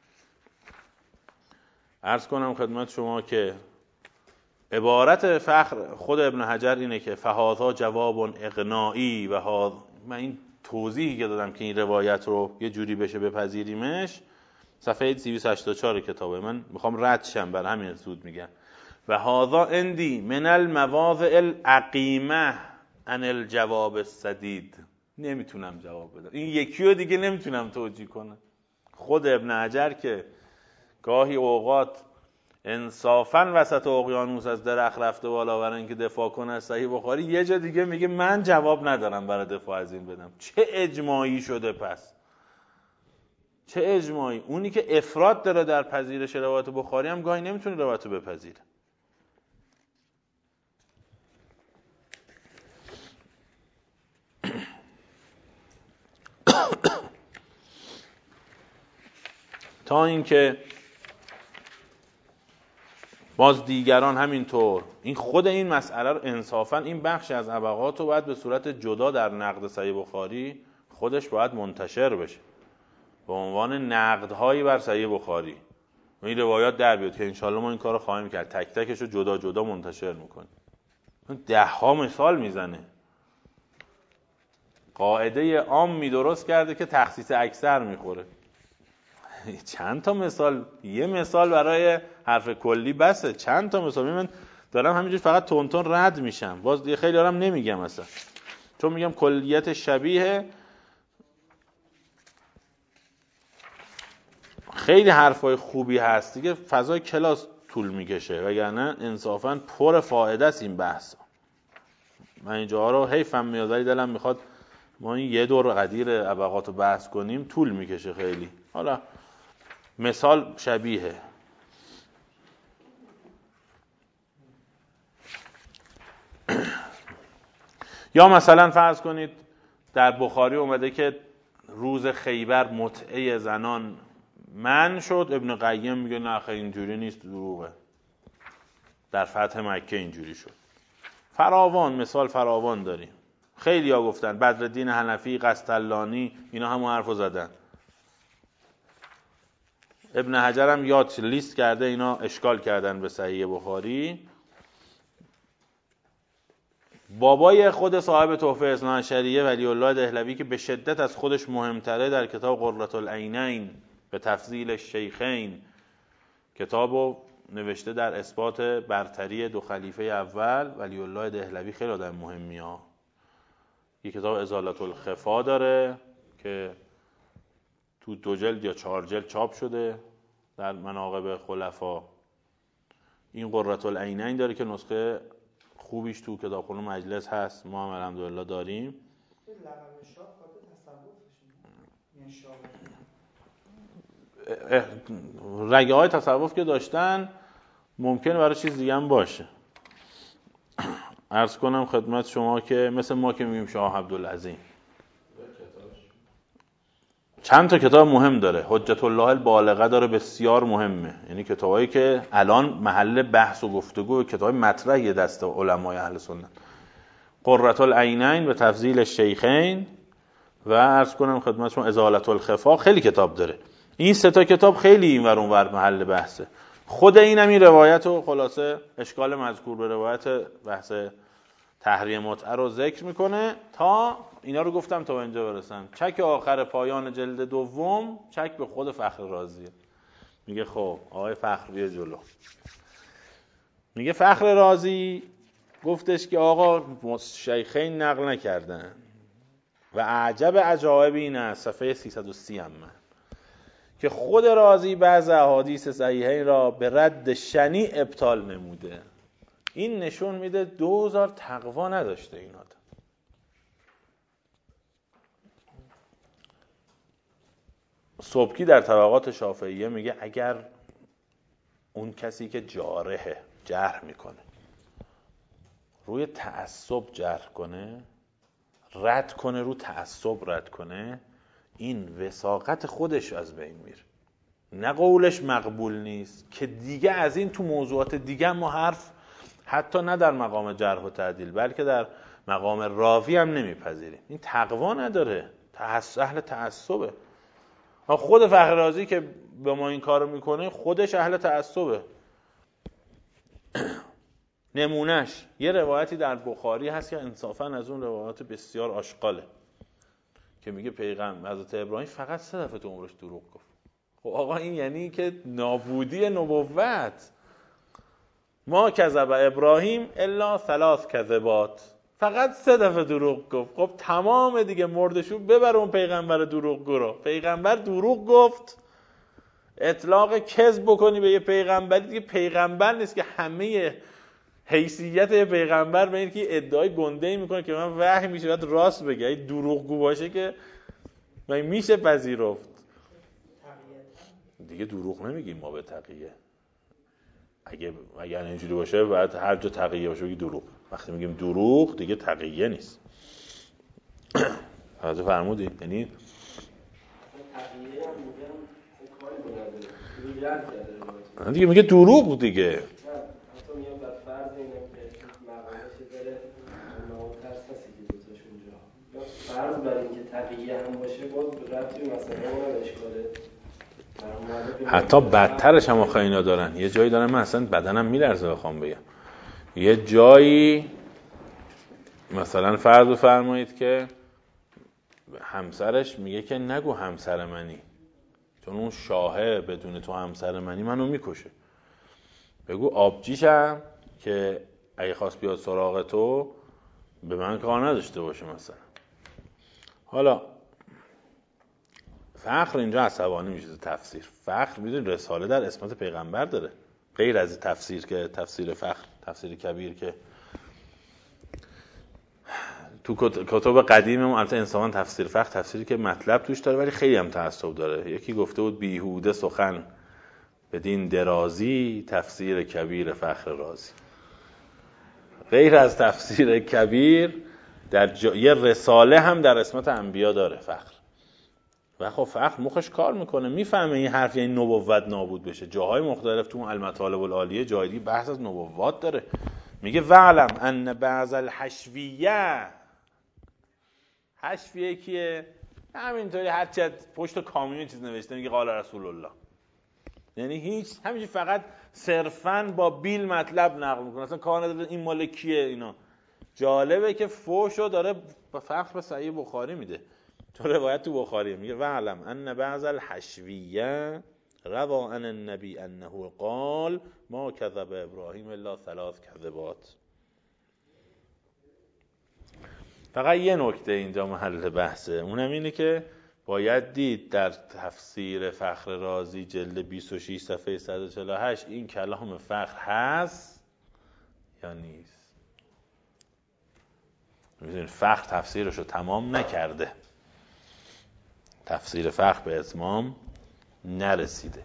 عرض کنم خدمت شما که عبارت فخر خود ابن حجر اینه که فهذا جواب اقناعی و من این توضیحی که دادم که این روایت رو یه جوری بشه بپذیریمش، صفحه 284 کتابه، من میخوام رد شم، بر همین زود میگم. و هذا عندي من المواضع العقیمه عن الجواب السدید. نمیتونم جواب بدم این یکی رو دیگه، نمیتونم توجیه کنم، خود ابن حجر که گاهی اوقات انصافاً وسط اقیانوس از درخت رفته بالا برای اینکه دفاع کنه از صحیح بخاری، یه جا دیگه میگه من جواب ندارم برای دفاع از این بدم. چه اجماعی شده پس؟ چه اجماعی؟ اونی که افراد داره در پذیرش روایت بخاری هم گاهی نمیتونه روایت رو بپذیره. تا اینکه باز دیگران همینطور. این خود این مسئله رو انصافاً این بخش از ابقات رو باید به صورت جدا در نقد صحیح بخاری خودش باید منتشر بشه به عنوان نقدهایی بر صحیح بخاری. این روایات در بیاد که انشالله ما این کار رو خواهیم کرد، تک تکش رو جدا جدا منتشر میکنیم. 10 مثال میزنه. قاعده عامی درست کرده که تخصیص اکثر میخوره. چند تا مثال، یه مثال برای حرف کلی بسه. چند تا مثال. من دارم همینجور فقط تون تون رد میشم، باز دیگه خیلی دارم نمیگم اصلا، چون میگم کلیت شبیه. خیلی حرفای خوبی هست دیگه، فضای کلاس طول میکشه، وگرنه انصافا پر فایده است این بحث. من اینجاها رو حیفم میاد ولی دلم میخواد ما این یه دور قدیر ابقات رو بحث کنیم، طول میکشه خیلی. حالا مثال شبیه. یا مثلا فرض کنید در بخاری اومده که روز خیبر متعه زنان منع شد، ابن قیم میگه نه خیلی اینجوری نیست، دروغه. در فتح مکه اینجوری شد. فراوان مثال فراوان داریم. خیلی ها گفتن، بدرالدین حنفی، قسطلانی، اینا همون حرفو زدن. ابن حجر هم یاد لیست کرده، اینا اشکال کردن به صحیح بخاری. بابای خود صاحب تحفه اثناعشریه ولی الله دهلوی که به شدت از خودش مهمتره، در کتاب قرة العینین به تفضیل الشیخین، کتابو نوشته در اثبات برتری 2 خلیفه اول. ولی الله دهلوی خیلی آدم مهمی ها. یه کتاب ازالة الخفا داره که تو 2 جلد یا 4 جلد چاپ شده در مناقب خلفا. این قرة العینین داره که نسخه خوبیش تو کتابخونه مجلس هست، ما هم الحمدلله داریم. رگه های تصوف که داشتن ممکنه برای چیز دیگه هم باشه. عرض کنم خدمت شما که مثل ما که میگیم شاه عبدالعظیم چند تا کتاب مهم داره. حجت الله البالغه داره، بسیار مهمه، یعنی کتابایی که الان محل بحث و گفتگو، کتاب مطرحی دست علمای اهل سنت. قرة العینین به تفضیل الشیخین و عرض کنم خدمت شما ازالة الخفا. خیلی کتاب داره. این 3 تا کتاب خیلی اینور اونور محل بحثه. خود اینم این روایت و خلاصه اشکال مذکور به روایت بحث تحریم متعه رو ذکر میکنه. تا اینا رو گفتم تا اینجا برسم. چک آخر پایان جلد 2 چک به خود فخر رازیه. میگه خب آقای فخر بیه جلو. میگه فخر رازی گفتش که آقا شیخین نقل نکردن و اعجب عجایب این است، صفحه 330 هم من، که خود رازی بعض احادیث صحیحین را به رد شنیع ابطال نموده. این نشون میده 2000 تقوا نداشته این آدم. سبکی در طبقات شافعیه میگه اگر اون کسی که جرح میکنه روی تعصب جرح کنه، رد کنه، رو تعصب رد کنه، این وثاقت خودش از بین میره، نه قولش مقبول نیست که دیگه از این تو موضوعات دیگه ما حرف حتی نه در مقام جرح و تعدیل بلکه در مقام راوی هم نمیپذیریم. این تقوا نداره، اهل تعصبه. خود فخر رازی که به ما این کارو میکنه خودش اهل تعصبه. نمونش یه روایتی در بخاری هست که انصافا از اون روایات بسیار آشغاله که میگه پیغمبر حضرت ابراهیم فقط 3 دفعه تو عمرش دروغ گفت. خب آقا این یعنی که نابودی نبوت. ما کذب ابراهیم الا 3 کذبات، فقط 3 دفعه دروغ گفت. خب تمام دیگه، مردشو ببر اون پیغمبر دروغگو رو. پیغمبر دروغ گفت اطلاق کذب بکنی به یه پیغمبری دیگه پیغمبر نیست که همه حیثیت یه پیغمبر به این که ادعای گنده‌ای میکنه که من وحی میشه بعد راست بگه. این دروغگو باشه که من میشه پذیرفت. دیگه دروغ نمیگیم ما به تقیه. اگر اینجوری باشه بعد هر جا تقیه باشه بگی دروغ. وقتی میگیم دروغ دیگه تقیه نیست. حالا فرمودید یعنی دیگه میگه دروغ دیگه. حتی میگم بر فرض اینه که مقامش داره اما ترس هستی که دوتاش اونجا فرض بر این که تقییه هم باشه باز ربطی به مسئله اون اشکاله. حتی بدترش هم آخه اینا دارن. یه جایی دارن من اصلا بدنم میلرزه بخوام بگم. یه جایی مثلا فرض بفرمایید که همسرش میگه که نگو همسر منی، چون اون شاهه بدون تو همسر منی منو میکشه. بگو آبجیشم که اگه خواست بیاد سراغ تو به من کار نداشته باشه مثلا. حالا فخر اینجا عصبانی میشه تفسیر. فخر میدونی رساله در اسمت پیغمبر داره، غیر از تفسیر که تفسیر فخر تفسیر کبیر که تو کتب قدیم البته انسان تفسیر فخر تفسیری که مطلب توش داره ولی خیلی هم تعصب داره. یکی گفته بود بیهوده سخن بدین درازی تفسیر کبیر فخر رازی. غیر از تفسیر کبیر یه رساله هم در اسمت انبیا داره فخر. و خب فخر مخش کار میکنه میفهمه این حرف یعنی نبوت نابود بشه. جاهای مختلف تو المطالب العالیه جایی بحث از نبوت داره. میگه وعلم ان بعض الحشویه. حشویه کیه؟ همینطوری هرچی پشت کامیون چیز نوشته میگه قال رسول الله، یعنی هیچ همینجوری فقط صرفاً با بیل مطلب نقل میکنه، اصلا کار نداره این مال کیه. اینا جالبه که فوشو داره فخر به صحیح بخاری میده، تو روایت تو بخاری میگه وعلم ان بعض الحشویه روا عن النبی انه قال ما کذب ابراهیم الا 3 کذبات. فقط یه نکته اینجا محل بحثه، اونم اینه که باید دید در تفسیر فخر رازی جلد 26 صفحه 148 این کلام فخر هست یا نیست. می‌دونید فخر تفسیرش رو تمام نکرده، تفسیر فخر به اتمام نرسیده.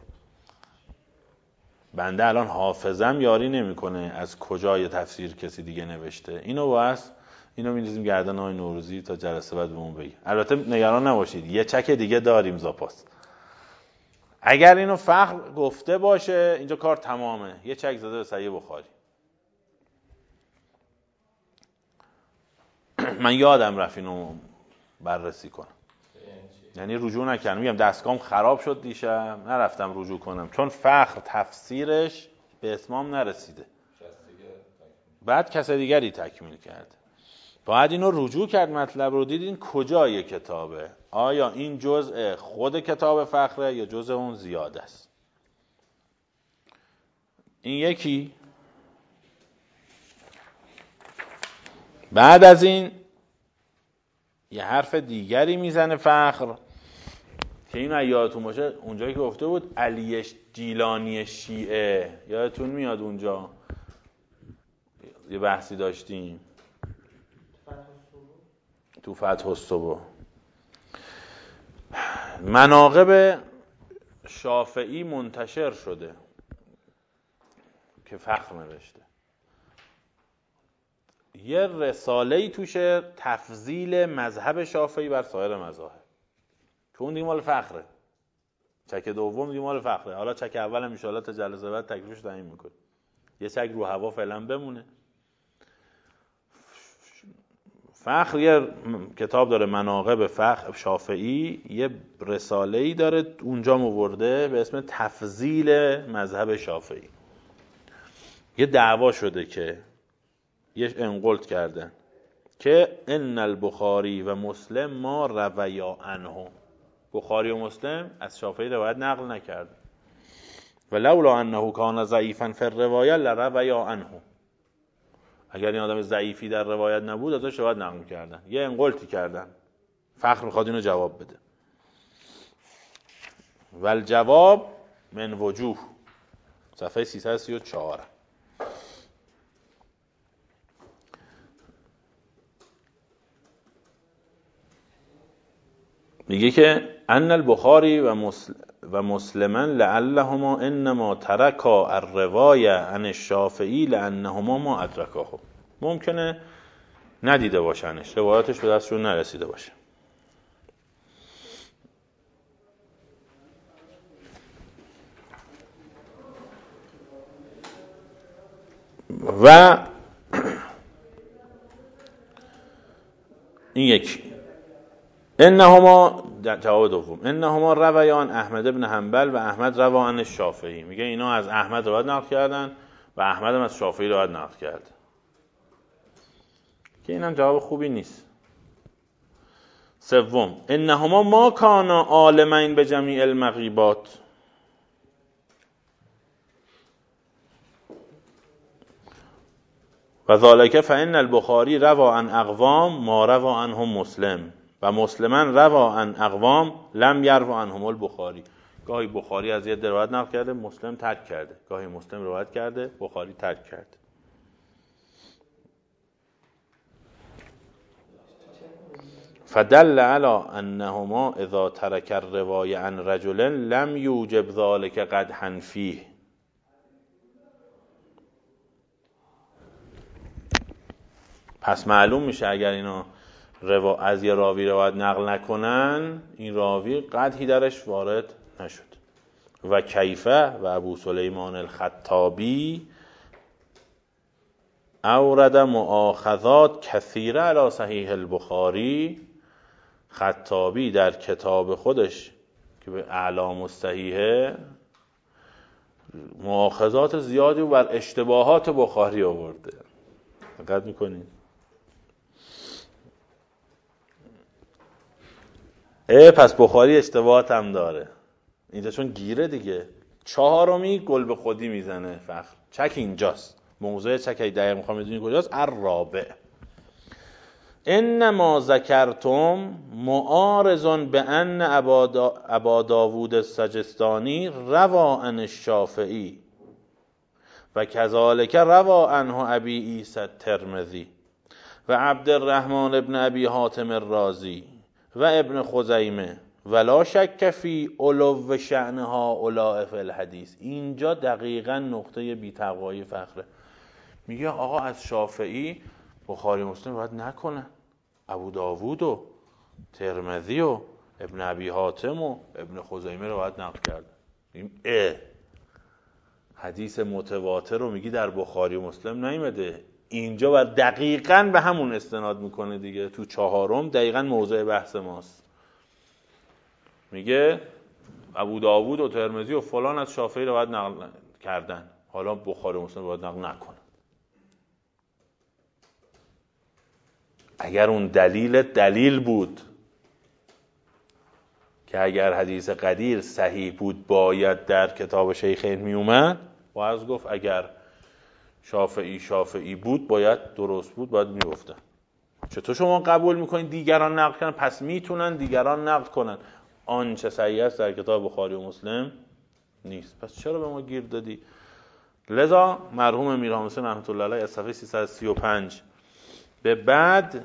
بنده الان حافظم یاری نمیکنه از کجای تفسیر کسی دیگه نوشته. اینو می‌ریزیم گردن آقای نوروزی تا جلسه بعد بهمون بگی. البته نگران نباشید یه چک دیگه داریم زاپاس. اگر اینو فخر گفته باشه اینجا کار تمامه، یه چک زده به صحیح بخاری. من یادم رفت اینو بررسی کنم، یعنی رجوع نکردم. میگم دستگاهم خراب شد دیشب نرفتم رجوع کنم چون فخر تفسیرش به اتمام نرسیده، بعد کس دیگری تکمیل کرد. باید اینو رجوع کرد، مطلب رو دیدین کجای کتابه، آیا این جزء خود کتاب فخره یا جزء اون زیاده است. این یکی. بعد از این یه حرف دیگری میزنه فخر که این یادتون باشه اونجایی که گفته بود علی جیلانی شیعه، یادتون میاد اونجا یه بحثی داشتیم تو فتح الصبح. مناقب شافعی منتشر شده که فخر نوشته، یه رساله‌ای توشه تفضیل مذهب شافعی بر سایر مذاهب که اون دیگه مال فخره. چک دوم دیگه مال فخره. حالا چک اول ان شاءالله تا جلسه بعد تکلیفش تعیین می‌کنه. یه چک رو هوا فعلا بمونه. فخر یه کتاب داره مناقب فخر شافعی، یه رساله‌ای داره اونجا آورده به اسم تفضیل مذهب شافعی. یه دعوا شده که یه انقلت کردن که ان البخاری و مسلم ما رویا عنه، بخاری و مسلم از شافعی روایت نقل نکردن و لولا انه کان ضعیفا فی الروایه لرویا عنه، اگر این آدم ضعیفی در روایت نبود ازش روایت نقل کردن. یه انقلتی کردن، فخر میخواد اینو جواب بده. والجواب من وجوه، صفحه 334. میگه که ان البخاری و مسلما لعلهما انما ترکا الروایه عن الشافعی لانهما ما ادرکاه. ممکنه ندیده باشنش، روایاتش به دستشون نرسیده باشه. و این یکی انهما، جواب دوم، انهما روایان احمد بن حنبل و احمد روا عن الشافعی. میگه اینا از احمد روایت نقل کردن و احمد هم از شافعی روایت نقل کرد، که اینم جواب خوبی نیست. سوم انهما ما کانا عالمین به جمیع المغیبات. و ذالک فان البخاری روا عن اقوام ما روا عنهم مسلم و مسلما روا عن اقوام لم یروا عنهم البخاری. گاهی بخاری از یه روایت نقل کرده، مسلم ترک کرده، گاهی مسلم روایت کرده، بخاری ترک کرده. فدل علی انهما اذا ترک الروایه عن رجل لم یوجب ذلك قدحا فیه. پس معلوم میشه اگر اینا از یه راوی روایت نقل نکنن، این راوی قدحی درش وارد نشد. و کیفه و ابو سلیمان الخطابی اورد مؤاخذات کثیره علی صحیح البخاری. خطابی در کتاب خودش که به اعلام الصحیحه مؤاخذات زیادی بر اشتباهات بخاری آورده. دقت میکنید؟ پس بخاری اشتباهات هم داره اینجا، چون گیره دیگه. چهارمی گل به خودی میزنه فخر. چک اینجاست، موضوع چک دقیق میخوام بدونی کجاست. الرابع انما ذکرتم معارض بان ابا داوود السجستانی روا عن الشافعی و کذالک روا عنه ابی عیسی الترمذی و عبد الرحمن ابن ابی حاتم الرازی و ابن خزیمه ولا شک فی علو شأن هؤلاء فی الحدیث. اینجا دقیقاً نقطه بی‌تقوایی فخره. میگه آقا از شافعی بخاری مسلم باید نکنن، ابو داوود و ترمذی و ابن ابی حاتم و ابن خزیمه رو باید نقل کردن. حدیث متواتر رو میگی در بخاری و مسلم نیامده، اینجا باید دقیقاً به همون استناد میکنه دیگه. تو چهارم دقیقاً موضوع بحث ماست. میگه ابو داوود و ترمذی و فلان از شافعی رو باید نقل کردن، حالا بخاری و مسلم باید نقل نکنن. اگر اون دلیل بود که اگر حدیث قدیر صحیح بود باید در کتاب شیخین می اومد، باید گفت اگر شافعی بود باید درست بود، باید می گفتن. چطور شما قبول میکنید دیگران نقل کنن؟ پس میتونن دیگران نقل کنن. آنچه صحیح است در کتاب بخاری و مسلم نیست، پس چرا به ما گیر دادی؟ لذا مرحوم میرحسین رحمت الله علیه از صفحه 335 به بعد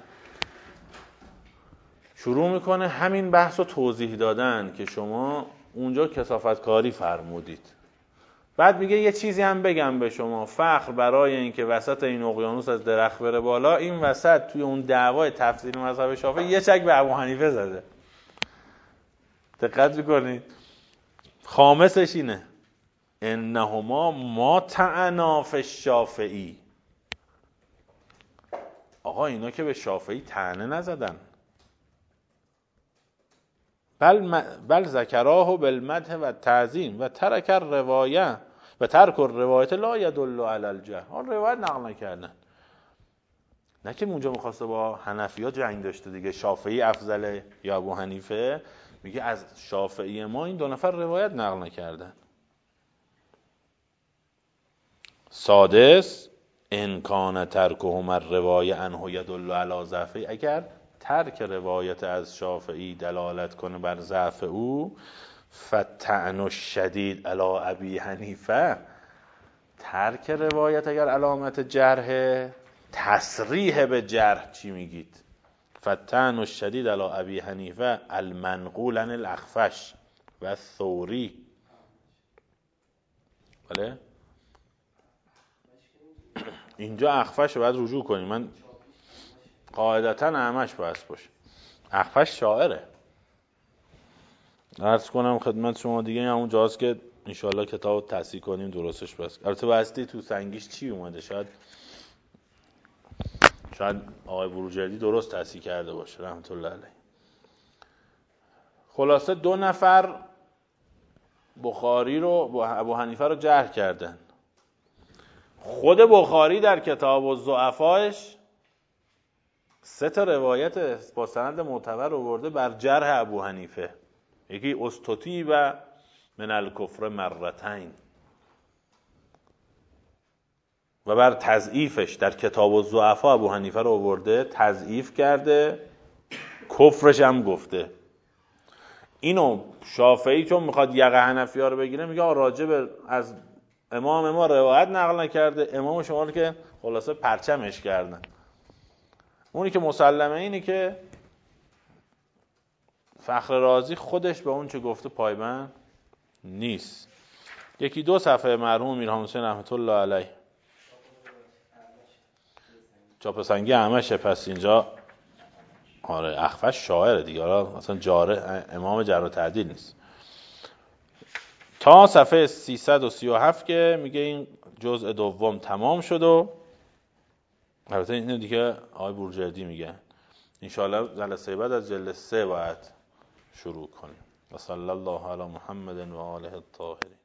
شروع میکنه همین بحث رو توضیح دادن که شما اونجا کثافت کاری فرمودید. بعد میگه یه چیزی هم بگم به شما، فخر برای اینکه وسط این اقیانوس از درخت بره بالا، این وسط توی اون دعوای تفسیر مذهب شافعی یه چک به ابو حنیفه زده. دقت میکنید؟ خامسش اینه انهما ما طعنا فی الشافعی. آقا اینا که به شافعی طعنه نزدن، بل ذکراه بالمدح و تعظیم و ترک الروایه و ترک الروایت لا یدل علی الجهل. آن روایت نقل نکردن، نه که اونجا میخواسته با حنفی‌ها جنگ داشته دیگه. شافعی افضله یا ابو حنیفه؟ میگه از شافعی ما این دو نفر روایت نقل نکردن. سادس ان کان ترکهم الروایه عنه یدل علی ضعفه. اگر ترک روایت از شافعی دلالت کنه بر ضعف او، فالطعن الشدید علی ابی حنیفه، ترک روایت اگر علامت جرحه، تصریح به جرح چی میگید؟ فالطعن الشدید علی ابی حنیفه المنقول عن الاخفش و الثوری. بله اینجا اخفش رو باید رجوع کنیم. من قاعدتا اعمش باید باشه. اخفش شاعره. عرض کنم خدمت شما دیگه همون جاست که انشاءالله کتاب تصحیح کنیم درستش بس. البته باستی تو سنگیش چی اومده، شاید آقای بروجردی درست تصحیح کرده باشه رحمت الله علیه. خلاصه 2 نفر بخاری رو ابو حنیفه رو جرح کردن. خود بخاری در کتاب الضعفاش 3 روایت با سند معتبر آورده بر جرح ابو حنیفه. یکی استطیب من الکفر مرتین، و بر تضعیفش در کتاب الضعفا ابو حنیفه رو آورده، تضعیف کرده، کفرش هم گفته. اینو شافعی چون میخواد یقه حنفی‌ها رو بگیره میگه راجب از امام ما روایت نقل نکرده، امام شما رو که خلاصه پرچمش کردن. اونی که مسلمه اینه که فخر رازی خودش به اون چه گفته پایبند نیست. 1-2 صفحه مرحوم میرحسین حسین رحمت الله علیه چاپ سنگی اعمشه. پس اینجا آره اخفش شاعره دیگه، اصلا جاره امام جرح و تعدیل نیست. تا صفحه 337 که میگه این جزء دوم تمام شد و البته اینو دیگه آقای بروجردی میگه انشاءالله جلسه بعد از جلسه 3 باید شروع کنیم. و صلی الله علی محمد و آله الطاهرین.